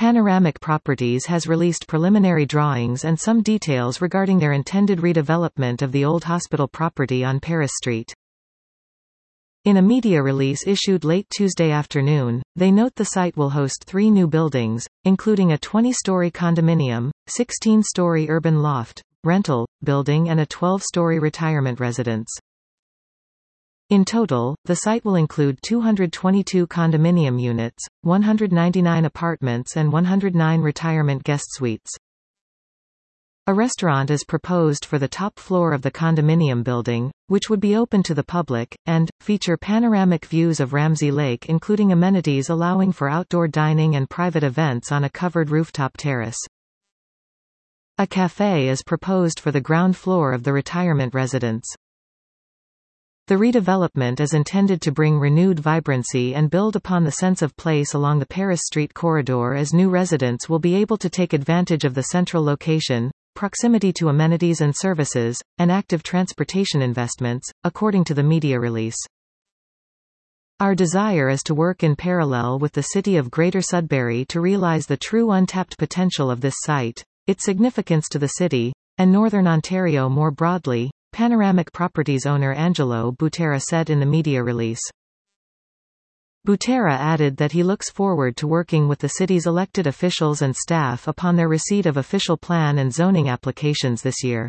Panoramic Properties has released preliminary drawings and some details regarding their intended redevelopment of the old hospital property on Paris Street. In a media release issued late Tuesday afternoon, they note the site will host 3 new buildings, including a 20-story condominium, 16-story urban loft, rental, building and a 12-story retirement residence. In total, the site will include 222 condominium units, 199 apartments and 109 retirement guest suites. A restaurant is proposed for the top floor of the condominium building, which would be open to the public, and feature panoramic views of Ramsey Lake, including amenities allowing for outdoor dining and private events on a covered rooftop terrace. A cafe is proposed for the ground floor of the retirement residence. The redevelopment is intended to bring renewed vibrancy and build upon the sense of place along the Paris Street corridor, as new residents will be able to take advantage of the central location, proximity to amenities and services, and active transportation investments, according to the media release. Our desire is to work in parallel with the City of Greater Sudbury to realize the true untapped potential of this site, its significance to the city, and Northern Ontario more broadly, Panoramic Properties owner Angelo Butera said in the media release. Butera added that he looks forward to working with the city's elected officials and staff upon their receipt of official plan and zoning applications this year.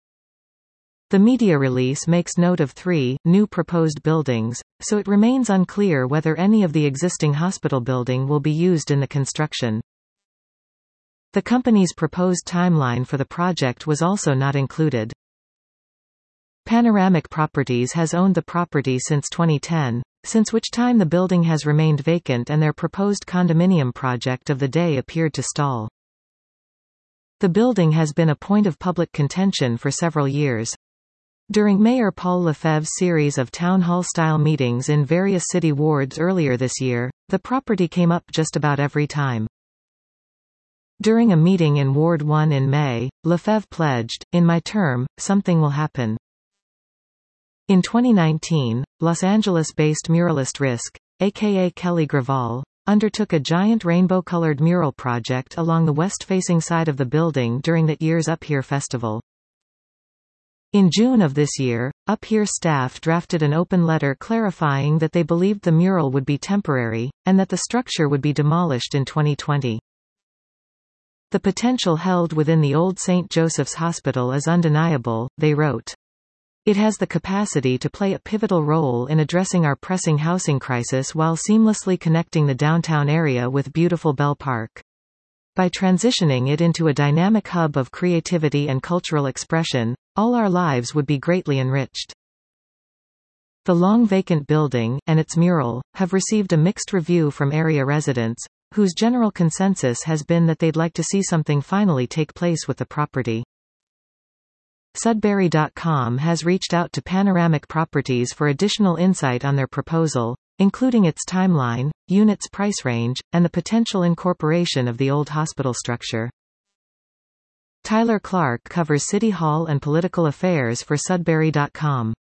The media release makes note of 3 new proposed buildings, so it remains unclear whether any of the existing hospital building will be used in the construction. The company's proposed timeline for the project was also not included. Panoramic Properties has owned the property since 2010, since which time the building has remained vacant and their proposed condominium project of the day appeared to stall. The building has been a point of public contention for several years. During Mayor Paul Lefebvre's series of town hall-style meetings in various city wards earlier this year, the property came up just about every time. During a meeting in Ward 1 in May, Lefebvre pledged, "In my term, something will happen." In 2019, Los Angeles-based muralist Risk, aka Kelly Graval, undertook a giant rainbow-colored mural project along the west-facing side of the building during that year's Up Here festival. In June of this year, Up Here staff drafted an open letter clarifying that they believed the mural would be temporary, and that the structure would be demolished in 2020. The potential held within the old St. Joseph's Hospital is undeniable, they wrote. It has the capacity to play a pivotal role in addressing our pressing housing crisis while seamlessly connecting the downtown area with beautiful Bell Park. By transitioning it into a dynamic hub of creativity and cultural expression, all our lives would be greatly enriched. The long vacant building, and its mural, have received a mixed review from area residents, whose general consensus has been that they'd like to see something finally take place with the property. Sudbury.com has reached out to Panoramic Properties for additional insight on their proposal, including its timeline, units price range, and the potential incorporation of the old hospital structure. Tyler Clark covers City Hall and political affairs for Sudbury.com.